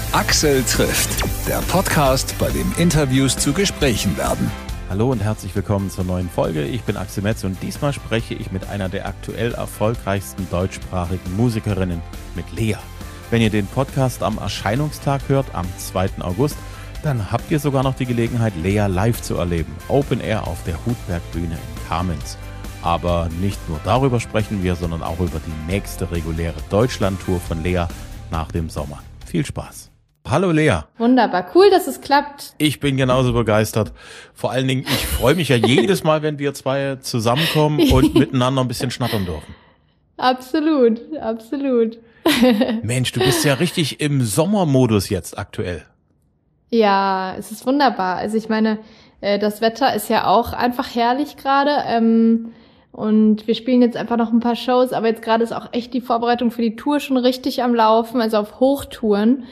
Axel trifft, der Podcast, bei dem Interviews zu Gesprächen werden. Hallo und herzlich willkommen zur neuen Folge. Ich bin Axel Metz und diesmal spreche ich mit einer der aktuell erfolgreichsten deutschsprachigen Musikerinnen, mit Lea. Wenn ihr den Podcast am Erscheinungstag hört, am 2. August, dann habt ihr sogar noch die Gelegenheit, Lea live zu erleben. Open Air auf der Hutberg-Bühne in Kamenz. Aber nicht nur darüber sprechen wir, sondern auch über die nächste reguläre Deutschland-Tour von Lea nach dem Sommer. Viel Spaß. Hallo Lea. Wunderbar, cool, dass es klappt. Ich bin genauso begeistert. Vor allen Dingen, ich freue mich ja jedes Mal, wenn wir zwei zusammenkommen und miteinander ein bisschen schnattern dürfen. Absolut, absolut. Mensch, du bist ja richtig im Sommermodus jetzt aktuell. Ja, es ist wunderbar. Also ich meine, das Wetter ist ja auch einfach herrlich gerade. Und wir spielen jetzt einfach noch ein paar Shows, aber jetzt gerade ist auch echt die Vorbereitung für die Tour schon richtig am Laufen, also auf Hochtouren.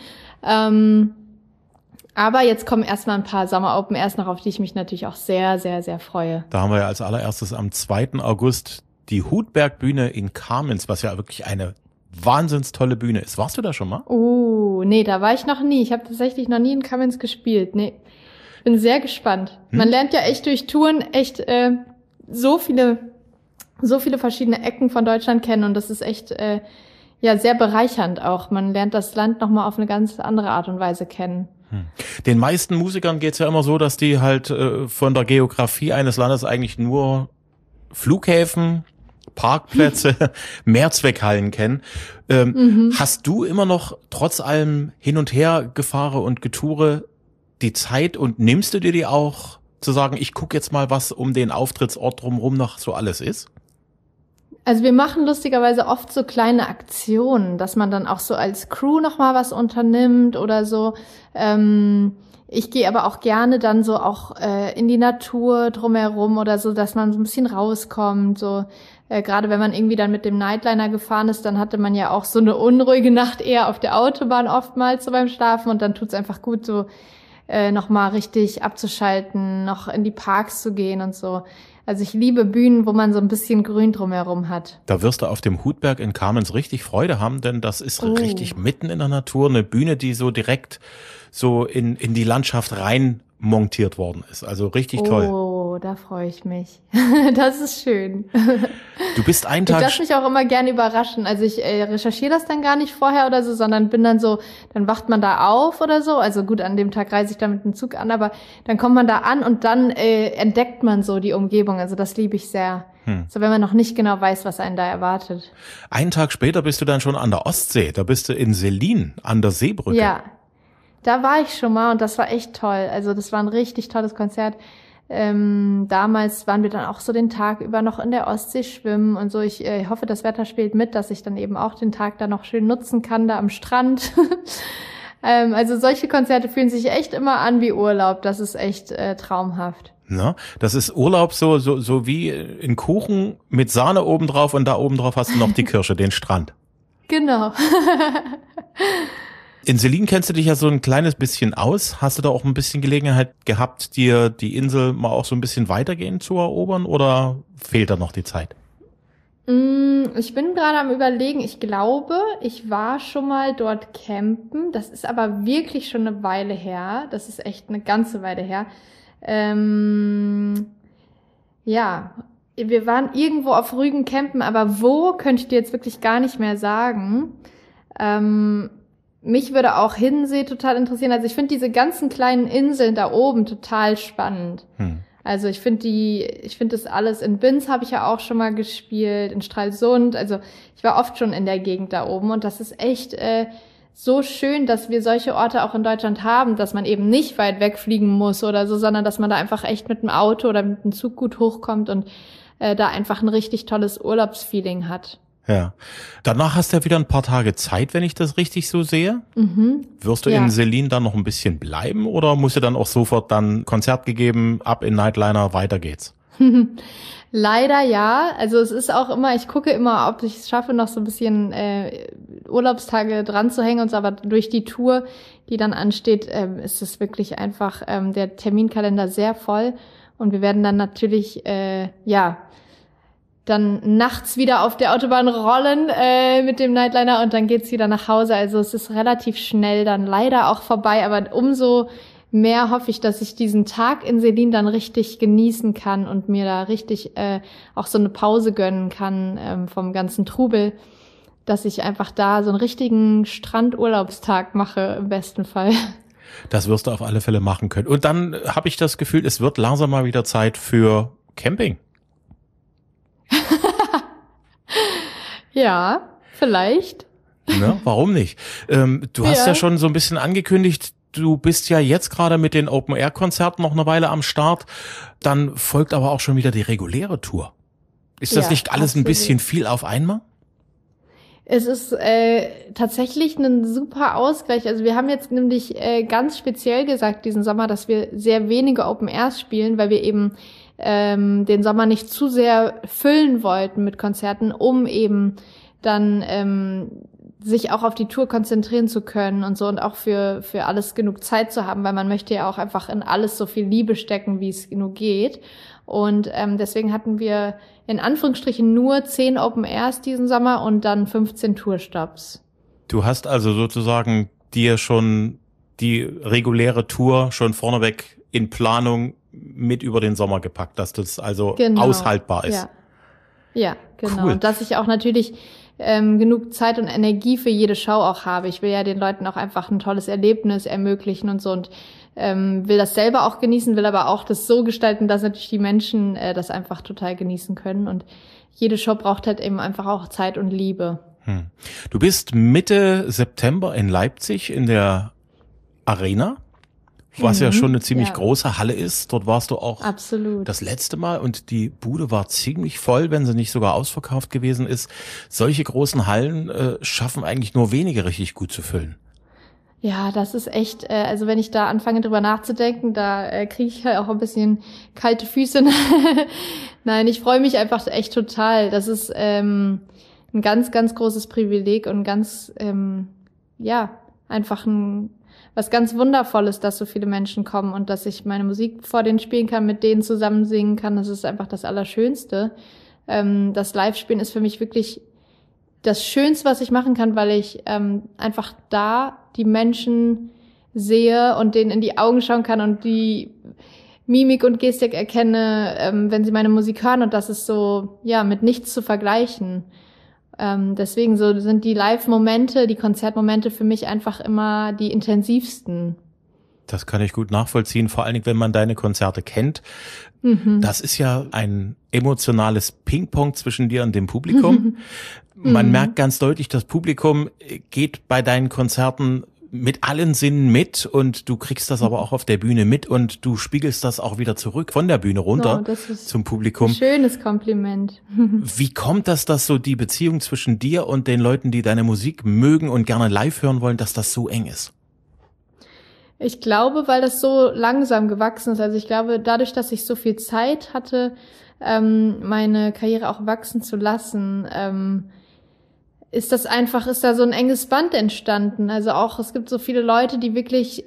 Aber jetzt kommen erstmal ein paar Sommer-Open Airs noch, auf die ich mich natürlich auch sehr, sehr, sehr freue. Da haben wir ja als allererstes am 2. August die Hutberg-Bühne in Kamenz, was ja wirklich eine wahnsinns tolle Bühne ist. Warst du da schon mal? Nee, da war ich noch nie. Ich habe tatsächlich noch nie in Kamenz gespielt. Nee, bin sehr gespannt. Man lernt ja echt durch Touren echt so viele verschiedene Ecken von Deutschland kennen und das ist echt sehr bereichernd auch. Man lernt das Land nochmal auf eine ganz andere Art und Weise kennen. Den meisten Musikern geht's ja immer so, dass die halt von der Geografie eines Landes eigentlich nur Flughäfen, Parkplätze, Mehrzweckhallen kennen. Hast du immer noch trotz allem Hin- und Her-Gefahre und Getoure die Zeit und nimmst du dir die auch zu sagen, ich gucke jetzt mal, was um den Auftrittsort drumherum noch so alles ist? Also wir machen lustigerweise oft so kleine Aktionen, dass man dann auch so als Crew noch mal was unternimmt oder so. Ich gehe aber auch gerne dann so auch in die Natur drumherum oder so, dass man so ein bisschen rauskommt. So gerade wenn man irgendwie dann mit dem Nightliner gefahren ist, dann hatte man ja auch so eine unruhige Nacht eher auf der Autobahn oftmals so beim Schlafen und dann tut's einfach gut, so noch mal richtig abzuschalten, noch in die Parks zu gehen und so. Also ich liebe Bühnen, wo man so ein bisschen Grün drumherum hat. Da wirst du auf dem Hutberg in Kamenz richtig Freude haben, denn das ist richtig mitten in der Natur, eine Bühne, die so direkt so in die Landschaft rein montiert worden ist. Also richtig toll. Oh, da freue ich mich. Das ist schön. Du bist einen Tag... Ich lasse mich auch immer gerne überraschen. Also ich recherchiere das dann gar nicht vorher oder so, sondern bin dann so, dann wacht man da auf oder so. Also gut, an dem Tag reise ich dann mit dem Zug an, aber dann kommt man da an und dann entdeckt man so die Umgebung. Also das liebe ich sehr. So wenn man noch nicht genau weiß, was einen da erwartet. Einen Tag später bist du dann schon an der Ostsee. Da bist du in Selin an der Seebrücke. Ja, da war ich schon mal und das war echt toll. Also das war ein richtig tolles Konzert. Damals waren wir dann auch so den Tag über noch in der Ostsee schwimmen und so. Ich hoffe, das Wetter spielt mit, dass ich dann eben auch den Tag da noch schön nutzen kann, da am Strand. Also solche Konzerte fühlen sich echt immer an wie Urlaub. Das ist echt traumhaft. Na, das ist Urlaub so wie ein Kuchen mit Sahne obendrauf und da obendrauf hast du noch die Kirsche, den Strand. Genau. In Selin kennst du dich ja so ein kleines bisschen aus. Hast du da auch ein bisschen Gelegenheit gehabt, dir die Insel mal auch so ein bisschen weitergehend zu erobern oder fehlt da noch die Zeit? Ich bin gerade am Überlegen. Ich glaube, ich war schon mal dort campen. Das ist aber wirklich schon eine Weile her. Das ist echt eine ganze Weile her. Ja, wir waren irgendwo auf Rügen campen, aber wo, könnte ich dir jetzt wirklich gar nicht mehr sagen. Mich würde auch Hiddensee total interessieren. Also ich finde diese ganzen kleinen Inseln da oben total spannend. Also ich finde das alles, in Binz habe ich ja auch schon mal gespielt, in Stralsund. Also ich war oft schon in der Gegend da oben und das ist echt so schön, dass wir solche Orte auch in Deutschland haben, dass man eben nicht weit wegfliegen muss oder so, sondern dass man da einfach echt mit dem Auto oder mit dem Zug gut hochkommt und da einfach ein richtig tolles Urlaubsfeeling hat. Ja. Danach hast du ja wieder ein paar Tage Zeit, wenn ich das richtig so sehe. Wirst du in Selin dann noch ein bisschen bleiben oder musst du dann auch sofort dann Konzert gegeben, ab in Nightliner, weiter geht's? Leider ja. Also es ist auch immer, ich gucke immer, ob ich es schaffe, noch so ein bisschen Urlaubstage dran zu hängen und so, aber durch die Tour, die dann ansteht, ist es wirklich einfach der Terminkalender sehr voll und wir werden dann natürlich dann nachts wieder auf der Autobahn rollen mit dem Nightliner und dann geht's wieder nach Hause. Also es ist relativ schnell dann leider auch vorbei, aber umso mehr hoffe ich, dass ich diesen Tag in Selin dann richtig genießen kann und mir da richtig auch so eine Pause gönnen kann vom ganzen Trubel, dass ich einfach da so einen richtigen Strandurlaubstag mache im besten Fall. Das wirst du auf alle Fälle machen können. Und dann habe ich das Gefühl, es wird langsam mal wieder Zeit für Camping. Ja, vielleicht. Ne, warum nicht? Du hast ja schon so ein bisschen angekündigt, du bist ja jetzt gerade mit den Open-Air-Konzerten noch eine Weile am Start. Dann folgt aber auch schon wieder die reguläre Tour. Ist das nicht alles absolut ein bisschen viel auf einmal? Es ist tatsächlich ein super Ausgleich. Also wir haben jetzt nämlich ganz speziell gesagt diesen Sommer, dass wir sehr wenige Open Airs spielen, weil wir eben den Sommer nicht zu sehr füllen wollten mit Konzerten, um eben dann sich auch auf die Tour konzentrieren zu können und so und auch für alles genug Zeit zu haben, weil man möchte ja auch einfach in alles so viel Liebe stecken, wie es nur geht. Und deswegen hatten wir in Anführungsstrichen nur 10 Open Airs diesen Sommer und dann 15 Tourstops. Du hast also sozusagen dir schon die reguläre Tour schon vorneweg in Planung mit über den Sommer gepackt, dass das also aushaltbar ist. Ja, genau. Cool. Und dass ich auch natürlich genug Zeit und Energie für jede Show auch habe. Ich will ja den Leuten auch einfach ein tolles Erlebnis ermöglichen und so und will das selber auch genießen, will aber auch das so gestalten, dass natürlich die Menschen das einfach total genießen können. Und jede Show braucht halt eben einfach auch Zeit und Liebe. Du bist Mitte September in Leipzig in der Arena, was ja schon eine ziemlich große Halle ist. Dort warst du auch das letzte Mal und die Bude war ziemlich voll, wenn sie nicht sogar ausverkauft gewesen ist. Solche großen Hallen schaffen eigentlich nur wenige richtig gut zu füllen. Ja, das ist echt, also wenn ich da anfange drüber nachzudenken, da kriege ich halt auch ein bisschen kalte Füße. Nein, ich freue mich einfach echt total. Das ist ein ganz, ganz großes Privileg und ganz, einfach was ganz Wundervolles, dass so viele Menschen kommen und dass ich meine Musik vor denen spielen kann, mit denen zusammen singen kann. Das ist einfach das Allerschönste. Das Live-Spielen ist für mich wirklich das Schönste, was ich machen kann, weil ich einfach da die Menschen sehe und denen in die Augen schauen kann und die Mimik und Gestik erkenne, wenn sie meine Musik hören. Und das ist so, mit nichts zu vergleichen. Deswegen so sind die Live-Momente, die Konzertmomente für mich einfach immer die intensivsten. Das kann ich gut nachvollziehen, vor allen Dingen, wenn man deine Konzerte kennt. Das ist ja ein emotionales Ping-Pong zwischen dir und dem Publikum. Man merkt ganz deutlich, das Publikum geht bei deinen Konzerten mit allen Sinnen mit und du kriegst das aber auch auf der Bühne mit und du spiegelst das auch wieder zurück von der Bühne runter zum Publikum. Ein schönes Kompliment. Wie kommt das, dass so die Beziehung zwischen dir und den Leuten, die deine Musik mögen und gerne live hören wollen, dass das so eng ist? Ich glaube, weil das so langsam gewachsen ist. Also ich glaube, dadurch, dass ich so viel Zeit hatte, meine Karriere auch wachsen zu lassen, ist da so ein enges Band entstanden. Also auch, es gibt so viele Leute, die wirklich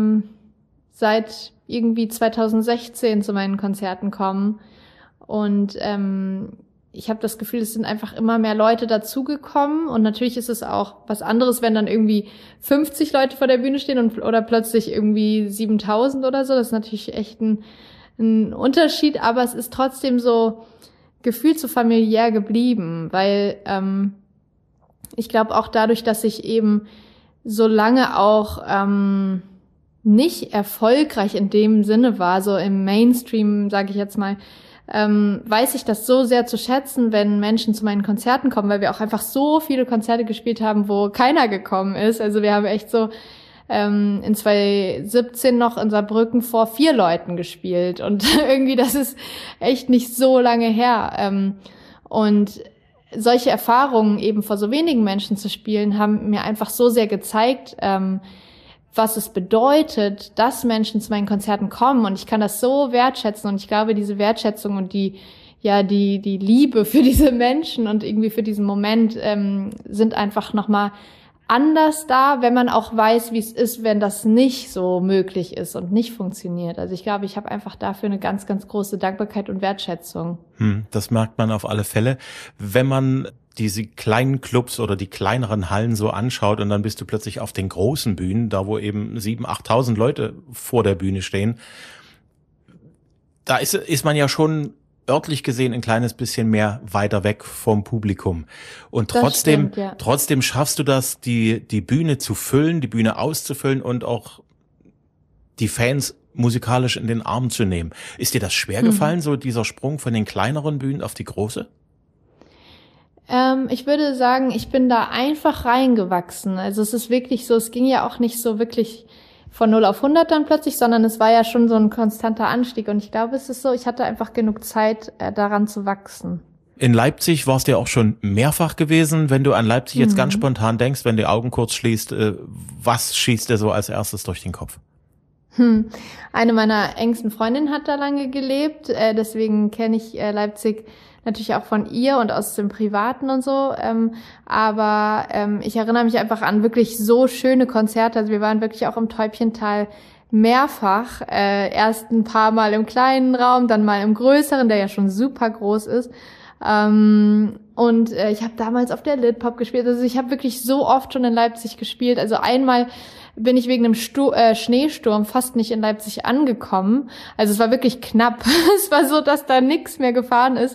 seit irgendwie 2016 zu meinen Konzerten kommen. Und ich habe das Gefühl, es sind einfach immer mehr Leute dazugekommen. Und natürlich ist es auch was anderes, wenn dann irgendwie 50 Leute vor der Bühne stehen oder plötzlich irgendwie 7000 oder so. Das ist natürlich echt ein Unterschied, aber es ist trotzdem so gefühlt so familiär geblieben, weil ich glaube auch dadurch, dass ich eben so lange auch nicht erfolgreich in dem Sinne war, so im Mainstream, sage ich jetzt mal, weiß ich das so sehr zu schätzen, wenn Menschen zu meinen Konzerten kommen, weil wir auch einfach so viele Konzerte gespielt haben, wo keiner gekommen ist. Also wir haben echt so in 2017 noch in Saarbrücken vor 4 Leuten gespielt und irgendwie das ist echt nicht so lange her. Und solche Erfahrungen eben vor so wenigen Menschen zu spielen, haben mir einfach so sehr gezeigt, was es bedeutet, dass Menschen zu meinen Konzerten kommen. Und ich kann das so wertschätzen. Und ich glaube, diese Wertschätzung und die Liebe für diese Menschen und irgendwie für diesen Moment sind einfach nochmal anders da, wenn man auch weiß, wie es ist, wenn das nicht so möglich ist und nicht funktioniert. Also ich glaube, ich habe einfach dafür eine ganz, ganz große Dankbarkeit und Wertschätzung. Das merkt man auf alle Fälle. Wenn man diese kleinen Clubs oder die kleineren Hallen so anschaut und dann bist du plötzlich auf den großen Bühnen, da wo eben 7.000, 8.000 Leute vor der Bühne stehen, da ist man ja schon örtlich gesehen ein kleines bisschen mehr weiter weg vom Publikum. Und trotzdem schaffst du das, die Bühne zu füllen, die Bühne auszufüllen und auch die Fans musikalisch in den Arm zu nehmen. Ist dir das schwer gefallen, so dieser Sprung von den kleineren Bühnen auf die große? Ich würde sagen, ich bin da einfach reingewachsen. Also es ist wirklich so, es ging ja auch nicht so wirklich von 0 auf 100 dann plötzlich, sondern es war ja schon so ein konstanter Anstieg. Und ich glaube, es ist so, ich hatte einfach genug Zeit, daran zu wachsen. In Leipzig warst du ja auch schon mehrfach gewesen. Wenn du an Leipzig jetzt ganz spontan denkst, wenn du die Augen kurz schließt, was schießt dir so als erstes durch den Kopf? Eine meiner engsten Freundinnen hat da lange gelebt, deswegen kenne ich Leipzig natürlich auch von ihr und aus dem Privaten und so, aber ich erinnere mich einfach an wirklich so schöne Konzerte. Also wir waren wirklich auch im Täubchental mehrfach, erst ein paar Mal im kleinen Raum, dann mal im größeren, der ja schon super groß ist. Und ich habe damals auf der Litpop gespielt. Also ich habe wirklich so oft schon in Leipzig gespielt. Also einmal bin ich wegen einem Schneesturm fast nicht in Leipzig angekommen. Also es war wirklich knapp. Es war so, dass da nichts mehr gefahren ist.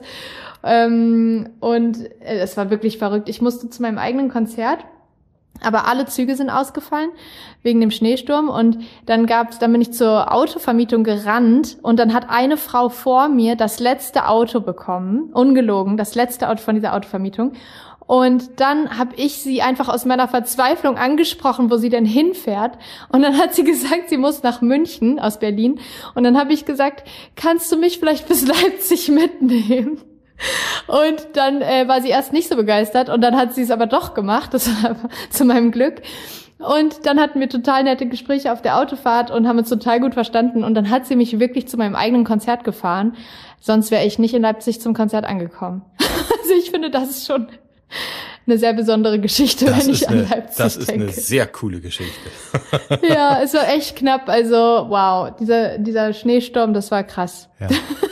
Und es war wirklich verrückt. Ich musste zu meinem eigenen Konzert, aber alle Züge sind ausgefallen wegen dem Schneesturm. Und dann bin ich zur Autovermietung gerannt und dann hat eine Frau vor mir das letzte Auto bekommen, ungelogen, das letzte Auto von dieser Autovermietung. Und dann habe ich sie einfach aus meiner Verzweiflung angesprochen, wo sie denn hinfährt. Und dann hat sie gesagt, sie muss nach München aus Berlin. Und dann habe ich gesagt, kannst du mich vielleicht bis Leipzig mitnehmen? Und dann war sie erst nicht so begeistert und dann hat sie es aber doch gemacht, das war zu meinem Glück. Und dann hatten wir total nette Gespräche auf der Autofahrt und haben uns total gut verstanden. Und dann hat sie mich wirklich zu meinem eigenen Konzert gefahren. Sonst wäre ich nicht in Leipzig zum Konzert angekommen. Also ich finde, das ist schon eine sehr besondere Geschichte, wenn ich an Leipzig denke. Das ist eine sehr coole Geschichte. Ja, es war echt knapp. Also wow, dieser Schneesturm, das war krass. Ja.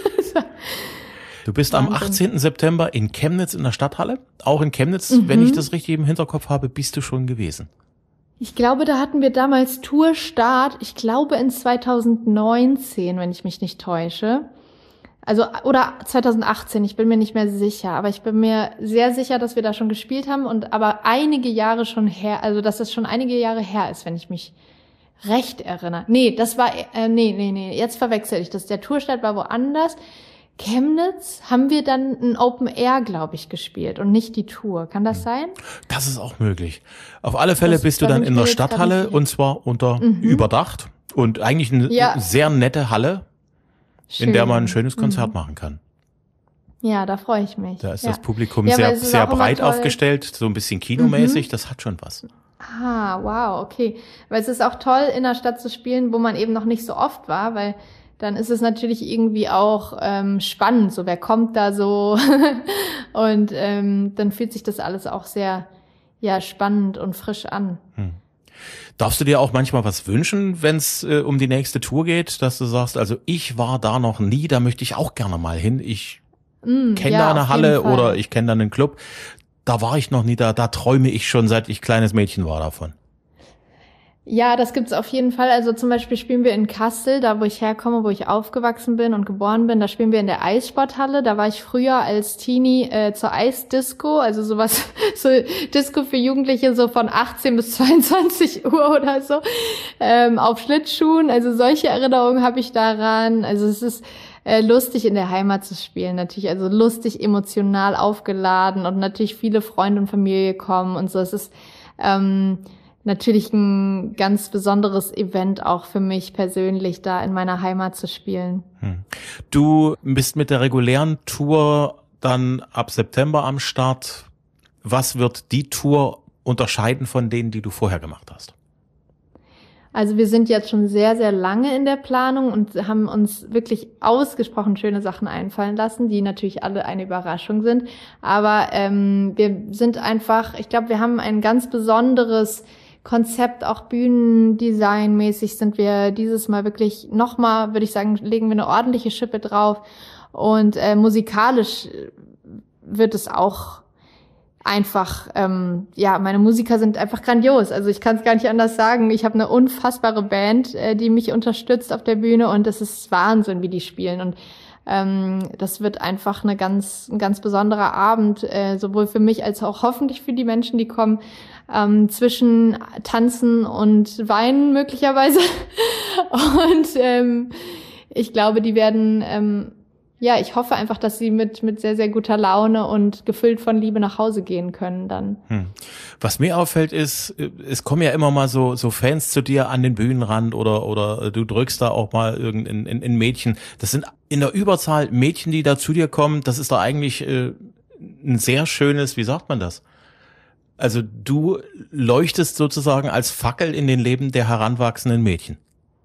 Du bist am 18. September in Chemnitz in der Stadthalle. Auch in Chemnitz, wenn ich das richtig im Hinterkopf habe, bist du schon gewesen. Ich glaube, da hatten wir damals Tourstart. Ich glaube in 2019, wenn ich mich nicht täusche. Also, oder 2018, ich bin mir nicht mehr sicher. Aber ich bin mir sehr sicher, dass wir da schon gespielt haben. Aber einige Jahre schon her, also dass das schon einige Jahre her ist, wenn ich mich recht erinnere. Nee, das war, nee, jetzt verwechsel ich das. Der Tourstart war woanders. Chemnitz haben wir dann ein Open Air, glaube ich, gespielt und nicht die Tour. Kann das sein? Das ist auch möglich. Auf alle Fälle bist du dann in der Stadthalle und zwar unter überdacht und eigentlich eine sehr nette Halle, in der man ein schönes Konzert machen kann. Ja, da freue ich mich. Da ist das Publikum sehr breit aufgestellt, so ein bisschen kinomäßig, das hat schon was. Ah, wow, okay. Weil es ist auch toll, in der Stadt zu spielen, wo man eben noch nicht so oft war, weil dann ist es natürlich irgendwie auch spannend, so wer kommt da so und dann fühlt sich das alles auch sehr spannend und frisch an. Darfst du dir auch manchmal was wünschen, wenn es um die nächste Tour geht, dass du sagst, also ich war da noch nie, da möchte ich auch gerne mal hin, ich kenne da eine Halle oder ich kenne da einen Club, da war ich noch nie, da träume ich schon, seit ich kleines Mädchen war davon. Ja, das gibt's auf jeden Fall. Also zum Beispiel spielen wir in Kassel, da wo ich herkomme, wo ich aufgewachsen bin und geboren bin. Da spielen wir in der Eissporthalle. Da war ich früher als Teenie zur Eisdisco, also sowas, so Disco für Jugendliche so von 18 bis 22 Uhr oder so, auf Schlittschuhen. Also solche Erinnerungen habe ich daran. Also es ist lustig in der Heimat zu spielen, natürlich, also lustig, emotional aufgeladen und natürlich viele Freunde und Familie kommen und so. Es ist natürlich ein ganz besonderes Event auch für mich persönlich, da in meiner Heimat zu spielen. Du bist mit der regulären Tour dann ab September am Start. Was wird die Tour unterscheiden von denen, die du vorher gemacht hast? Also wir sind jetzt schon sehr, sehr lange in der Planung und haben uns wirklich ausgesprochen schöne Sachen einfallen lassen, die natürlich alle eine Überraschung sind. Aber wir sind einfach, ich glaube, wir haben ein ganz besonderes Konzept, auch Bühnendesignmäßig sind wir dieses Mal wirklich nochmal, würde ich sagen, legen wir eine ordentliche Schippe drauf. Und musikalisch wird es auch einfach, meine Musiker sind einfach grandios. Also ich kann es gar nicht anders sagen. Ich habe eine unfassbare Band, die mich unterstützt auf der Bühne und es ist Wahnsinn, wie die spielen. Und das wird einfach ein ganz besonderer Abend, sowohl für mich als auch hoffentlich für die Menschen, die kommen, zwischen Tanzen und Weinen möglicherweise. Und ich glaube, die werden ich hoffe einfach, dass sie mit sehr, sehr guter Laune und gefüllt von Liebe nach Hause gehen können dann. Was mir auffällt ist, es kommen ja immer mal so Fans zu dir an den Bühnenrand oder du drückst da auch mal irgendein Mädchen. Das sind in der Überzahl Mädchen, die da zu dir kommen. Das ist doch eigentlich ein sehr schönes, wie sagt man das? Also du leuchtest sozusagen als Fackel in den Leben der heranwachsenden Mädchen.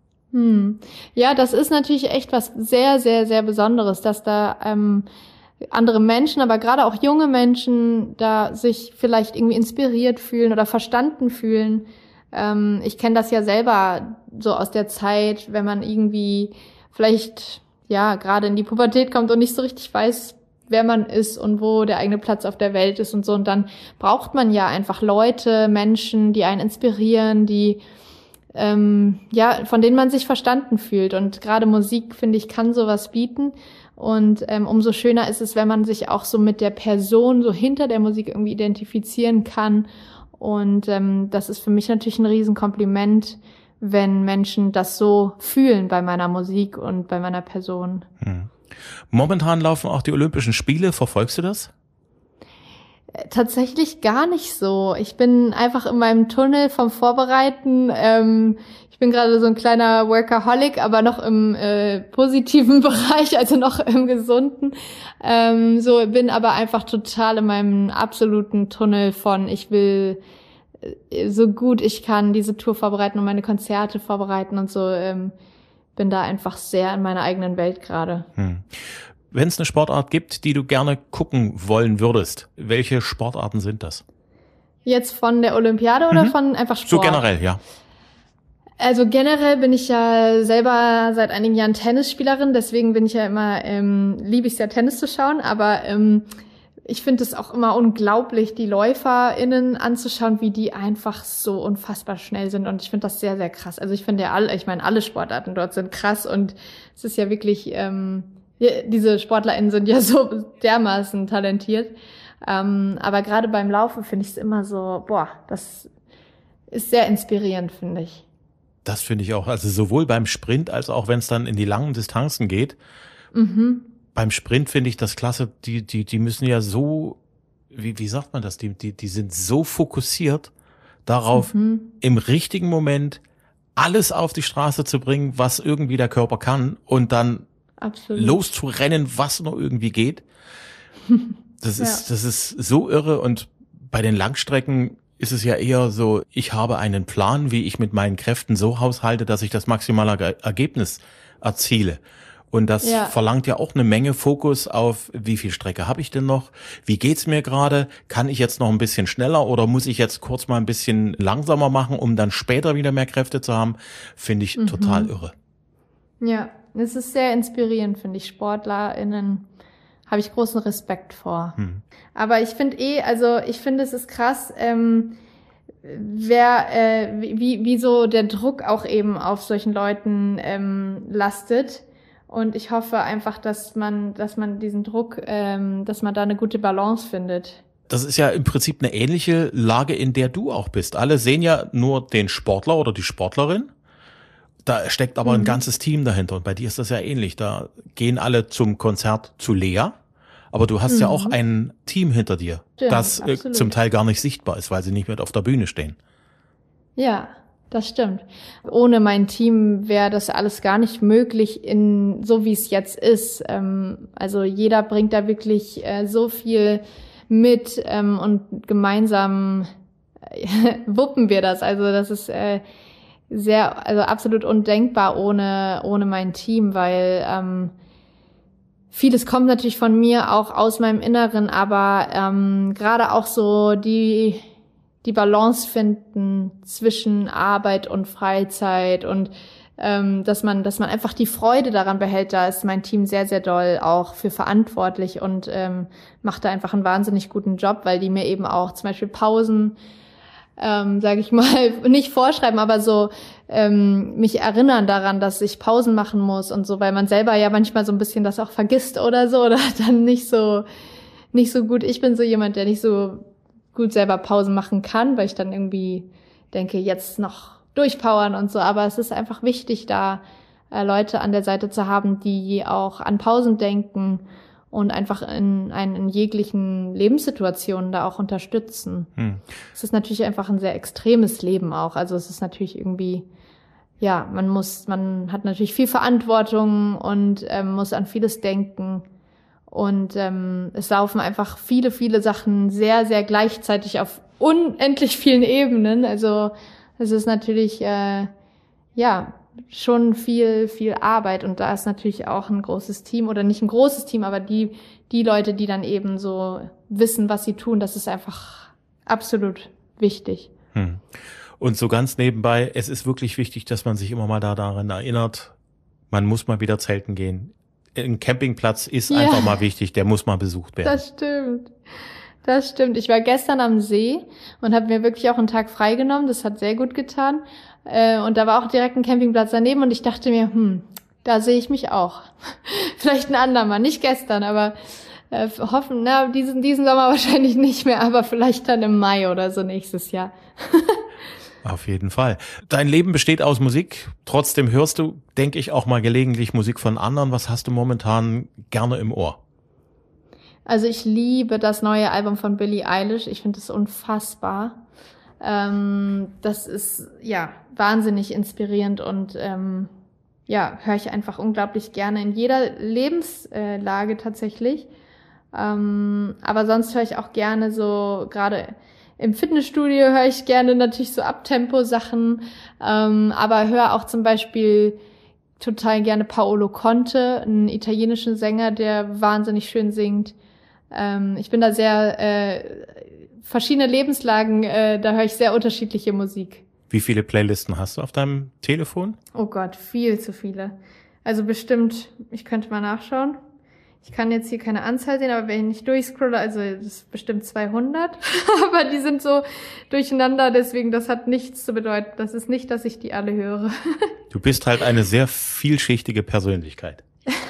Ja, das ist natürlich echt was sehr, sehr, sehr Besonderes, dass da andere Menschen, aber gerade auch junge Menschen da sich vielleicht irgendwie inspiriert fühlen oder verstanden fühlen. Ich kenne das ja selber so aus der Zeit, wenn man irgendwie vielleicht gerade in die Pubertät kommt und nicht so richtig weiß, wer man ist und wo der eigene Platz auf der Welt ist und so. Und dann braucht man ja einfach Leute, Menschen, die einen inspirieren, die von denen man sich verstanden fühlt. Und gerade Musik, finde ich, kann sowas bieten. Und umso schöner ist es, wenn man sich auch so mit der Person so hinter der Musik irgendwie identifizieren kann. Und das ist für mich natürlich ein Riesenkompliment, wenn Menschen das so fühlen bei meiner Musik und bei meiner Person. Momentan laufen auch die Olympischen Spiele. Verfolgst du das? Tatsächlich gar nicht so. Ich bin einfach in meinem Tunnel vom Vorbereiten. Ich bin gerade so ein kleiner Workaholic, aber noch im positiven Bereich, also noch im gesunden. Bin aber einfach total in meinem absoluten Tunnel von, ich will so gut ich kann diese Tour vorbereiten und meine Konzerte vorbereiten und so. Bin da einfach sehr in meiner eigenen Welt gerade. Wenn es eine Sportart gibt, die du gerne gucken wollen würdest, welche Sportarten sind das? Jetzt von der Olympiade oder von einfach Sport? So generell, ja. Also generell bin ich ja selber seit einigen Jahren Tennisspielerin, deswegen bin ich ja immer, liebe ich es ja, Tennis zu schauen, aber ich finde es auch immer unglaublich, die LäuferInnen anzuschauen, wie die einfach so unfassbar schnell sind und ich finde das sehr, sehr krass. Also ich finde alle Sportarten dort sind krass und es ist ja wirklich, diese SportlerInnen sind ja so dermaßen talentiert. Aber gerade beim Laufen finde ich es immer so, das ist sehr inspirierend, finde ich. Das finde ich auch. Also sowohl beim Sprint als auch wenn es dann in die langen Distanzen geht. Beim Sprint finde ich das klasse. Die müssen ja so, wie sagt man das? Die sind so fokussiert darauf, im richtigen Moment alles auf die Straße zu bringen, was irgendwie der Körper kann und dann loszurennen, was noch irgendwie geht. Das ist so irre und bei den Langstrecken ist es ja eher so, ich habe einen Plan, wie ich mit meinen Kräften so haushalte, dass ich das maximale Ergebnis erziele. Und das verlangt ja auch eine Menge Fokus auf, wie viel Strecke habe ich denn noch? Wie geht's mir gerade? Kann ich jetzt noch ein bisschen schneller oder muss ich jetzt kurz mal ein bisschen langsamer machen, um dann später wieder mehr Kräfte zu haben? Finde ich total irre. Ja, es ist sehr inspirierend, finde ich. SportlerInnen habe ich großen Respekt vor. Aber ich finde es ist krass, wie so der Druck auch eben auf solchen Leuten lastet. Und ich hoffe einfach, dass man diesen Druck, dass man da eine gute Balance findet. Das ist ja im Prinzip eine ähnliche Lage, in der du auch bist. Alle sehen ja nur den Sportler oder die Sportlerin. Da steckt aber ein ganzes Team dahinter. Und bei dir ist das ja ähnlich. Da gehen alle zum Konzert zu Lea. Aber du hast ja auch ein Team hinter dir, das zum Teil gar nicht sichtbar ist, weil sie nicht mit auf der Bühne stehen. Ja, das stimmt. Ohne mein Team wäre das alles gar nicht möglich, so wie es jetzt ist. Also jeder bringt da wirklich so viel mit und gemeinsam wuppen wir das. Also das ist also absolut undenkbar ohne mein Team, weil vieles kommt natürlich von mir, auch aus meinem Inneren, aber gerade auch so die Balance finden zwischen Arbeit und Freizeit und dass man einfach die Freude daran behält, da ist mein Team sehr, sehr doll auch für verantwortlich und macht da einfach einen wahnsinnig guten Job, weil die mir eben auch zum Beispiel Pausen, sage ich mal, nicht vorschreiben, aber so mich erinnern daran, dass ich Pausen machen muss und so, weil man selber ja manchmal so ein bisschen das auch vergisst oder so oder dann nicht so gut. Ich bin so jemand, der nicht so gut selber Pausen machen kann, weil ich dann irgendwie denke, jetzt noch durchpowern und so, aber es ist einfach wichtig, da Leute an der Seite zu haben, die auch an Pausen denken und einfach in jeglichen Lebenssituationen da auch unterstützen. Es ist natürlich einfach ein sehr extremes Leben auch, also es ist natürlich irgendwie, ja, man hat natürlich viel Verantwortung und muss an vieles denken und es laufen einfach viele, viele Sachen sehr, sehr gleichzeitig auf unendlich vielen Ebenen, also es ist natürlich, schon viel Arbeit und da ist natürlich auch ein großes Team oder nicht ein großes Team, aber die Leute, die dann eben so wissen, was sie tun, das ist einfach absolut wichtig. Und so ganz nebenbei, es ist wirklich wichtig, dass man sich immer mal daran erinnert, man muss mal wieder zelten gehen. Ein Campingplatz ist einfach mal wichtig, der muss mal besucht werden. Das stimmt. Ich war gestern am See und habe mir wirklich auch einen Tag freigenommen. Das hat sehr gut getan. Und da war auch direkt ein Campingplatz daneben und ich dachte mir, da sehe ich mich auch. Vielleicht ein andermal, nicht gestern, aber hoffen, diesen Sommer wahrscheinlich nicht mehr, aber vielleicht dann im Mai oder so nächstes Jahr. Auf jeden Fall. Dein Leben besteht aus Musik. Trotzdem hörst du, denke ich, auch mal gelegentlich Musik von anderen. Was hast du momentan gerne im Ohr? Also ich liebe das neue Album von Billie Eilish. Ich finde es unfassbar. Das ist wahnsinnig inspirierend und höre ich einfach unglaublich gerne in jeder Lebenslage tatsächlich. Aber sonst höre ich auch gerne so, gerade im Fitnessstudio höre ich gerne natürlich so Abtempo-Sachen, aber höre auch zum Beispiel total gerne Paolo Conte, einen italienischen Sänger, der wahnsinnig schön singt. Ich bin da sehr verschiedene Lebenslagen, da höre ich sehr unterschiedliche Musik. Wie viele Playlisten hast du auf deinem Telefon? Oh Gott, viel zu viele. Also bestimmt, ich könnte mal nachschauen. Ich kann jetzt hier keine Anzahl sehen, aber wenn ich durchscrolle, also das ist bestimmt 200. Aber die sind so durcheinander, deswegen das hat nichts zu bedeuten. Das ist nicht, dass ich die alle höre. Du bist halt eine sehr vielschichtige Persönlichkeit.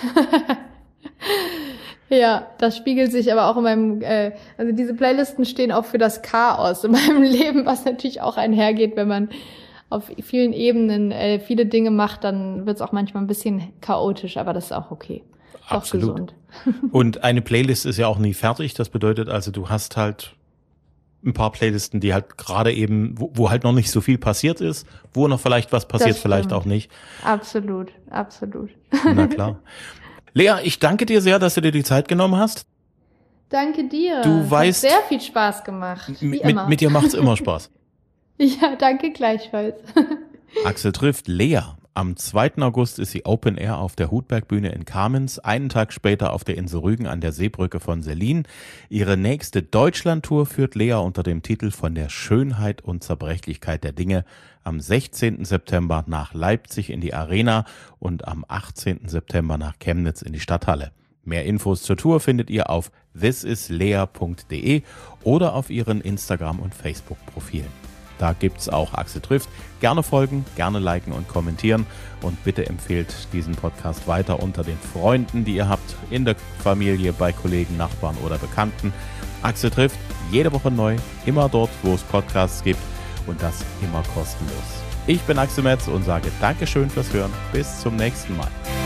Ja, das spiegelt sich aber auch in meinem, also diese Playlisten stehen auch für das Chaos in meinem Leben, was natürlich auch einhergeht, wenn man auf vielen Ebenen viele Dinge macht, dann wird es auch manchmal ein bisschen chaotisch, aber das ist auch okay. Absolut. Auch gesund. Und eine Playlist ist ja auch nie fertig, das bedeutet also, du hast halt ein paar Playlisten, die halt gerade eben, wo halt noch nicht so viel passiert ist, wo noch vielleicht was passiert, vielleicht auch nicht. Absolut. Na klar. Lea, ich danke dir sehr, dass du dir die Zeit genommen hast. Danke dir. Du weißt, hat sehr viel Spaß gemacht. Wie immer. Mit dir macht's immer Spaß. Ja, danke gleichfalls. Axel trifft Lea. Am 2. August ist sie Open Air auf der Hutbergbühne in Kamenz, einen Tag später auf der Insel Rügen an der Seebrücke von Sellin. Ihre nächste Deutschlandtour führt Lea unter dem Titel Von der Schönheit und Zerbrechlichkeit der Dinge am 16. September nach Leipzig in die Arena und am 18. September nach Chemnitz in die Stadthalle. Mehr Infos zur Tour findet ihr auf thisislea.de oder auf ihren Instagram- und Facebook-Profilen. Da gibt's auch Axel trifft. Gerne folgen, gerne liken und kommentieren. Und bitte empfehlt diesen Podcast weiter unter den Freunden, die ihr habt, in der Familie, bei Kollegen, Nachbarn oder Bekannten. Axel trifft, jede Woche neu, immer dort, wo es Podcasts gibt und das immer kostenlos. Ich bin Axel Metz und sage Dankeschön fürs Hören. Bis zum nächsten Mal.